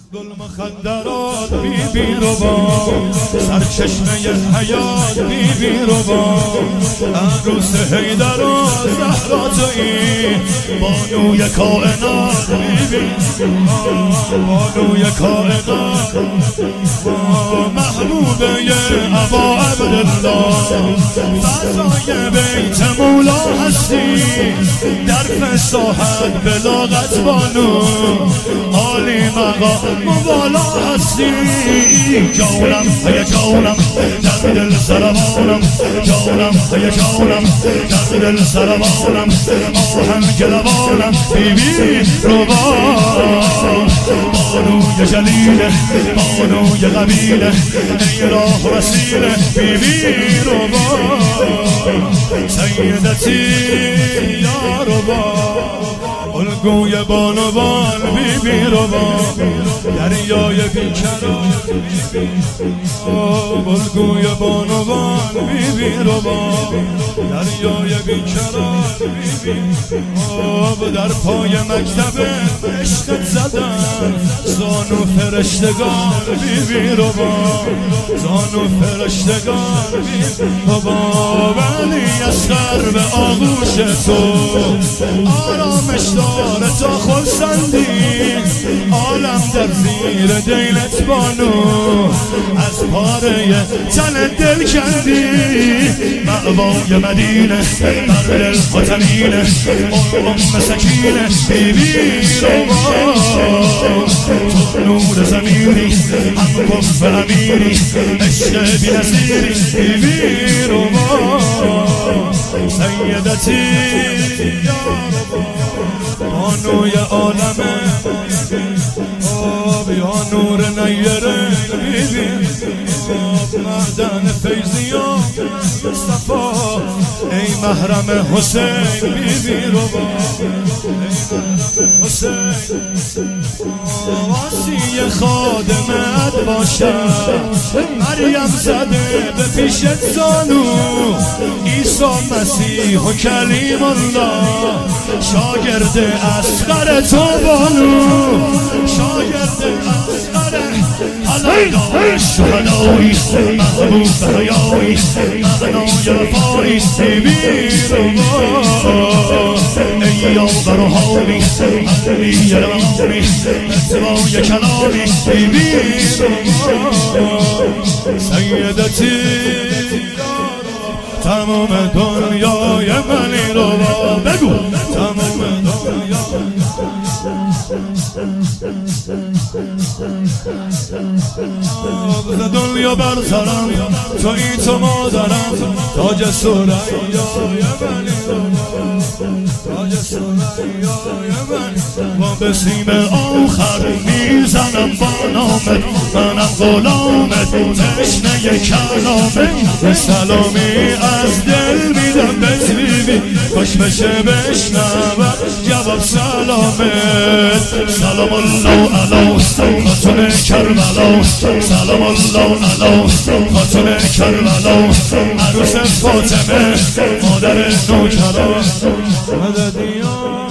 گل مخدرات بیبی رو با سرچشمه حیات بیبی رو با عروس حیدر و زهرا تویی بانوی کائنات بیبی بانوی کائنات محبوبه ابا عبدالله فضای بیت مولا هستی در فصاحت بلاغت بانو عالی مقام مبالا هستی جانم های جانم در دل سربانم جانم های جانم در دل سربانم آهم گلوانم بیبی رو بانوی جلیله بانوی قبیله ای راه وسیله بیبی رو سیدتی یا رو الگوی بانوان بیبی رو دریای بیکران الگوی بانوان بیبی رو دریای بیکران در پای مکتب عشقت زدن زانو فرشتگان بیبی رو زانو فرشتگان ولی اصغر به آغوش تو آرامش داره تا خورسندی عالم در زیر دیلت بانو از پاره تن دل کندی مأوای مدینه بر دل خاتمینه سکینه بیبی رو تو نور زمینی هم گفت امیری عشق بی نظیری بیبی رو سیدتی بانوی عالمه یا نور نیره بیبی معدن فیضی و مصطفی ای محرم حسین بیبی رو حسین واسی خادمت باشم مریم زده به پیشت زانو عیسی مسیح و کلیم الله شاگرد اصغر تو بانو شاگرد اصغر حلقای شهدایی محبوب حیایی معنای وفایی بیبی رو ای یاور و حامی علی رحمی اتباع کلامی بیبی رو سیدتی تمام دنیای منی رو بگو تمام دنیا دنیا برسرم تو ای تو مادرم تاج سرایای منی تاج سرایای منی و به سیم آخر میزنم با نامت منم غلامت تشنه کلامت سلامی از دل میدم به بیبی خوش بشه بشنوم جواب سلامت سلام الله علی خاتون کربلا سلام الله علی خاتون کربلا عروس فاطمه مادر نوکران مددیان